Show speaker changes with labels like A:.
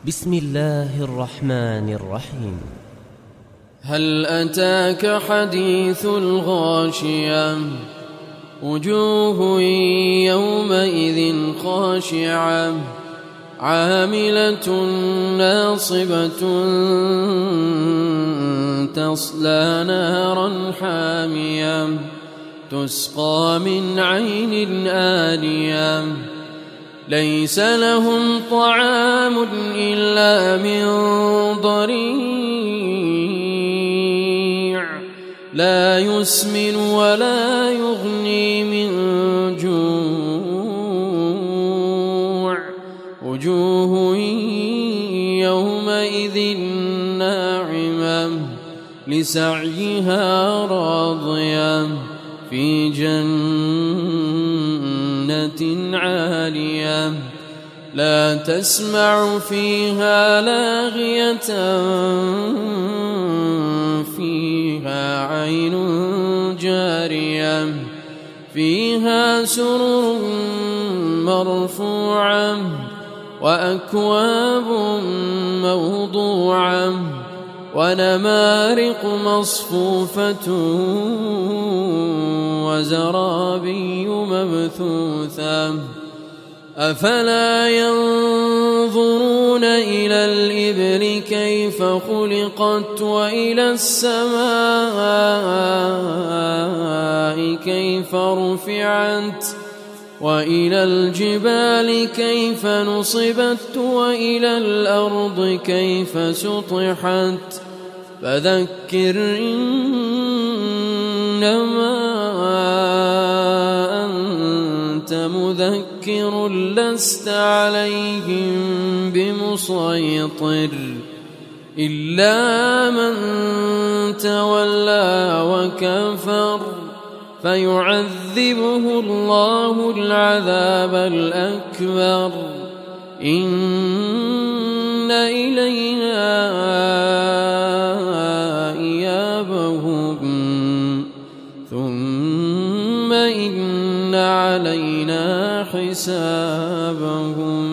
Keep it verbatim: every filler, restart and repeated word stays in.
A: بسم الله الرحمن الرحيم.
B: هل أتاك حديث الغاشية وجوه يومئذ خاشعة عاملة ناصبة تصلى نارا حامية تسقى من عين آنية ليس لهم طعام إلا من ضريع لا يسمن ولا يغني من جوع وجوه يومئذ ناعمة لسعيها راضية في جنة عالية لا تسمع فيها لاغية فيها عين جارية فيها سرر مرفوعة وأكواب موضوعة ونمارق مصفوفة وزرابي مبثوثة أفلا ينظرون إلى الإبل كيف خلقت وإلى السماء كيف رفعت وإلى الجبال كيف نصبت وإلى الأرض كيف سطحت فذكر إنما أنت مذكر لست عليهم بمسيطر إلا من تولى وكفر فيعذبه الله العذاب الأكبر إن إلينا إيابهم ثم إن علينا حسابهم.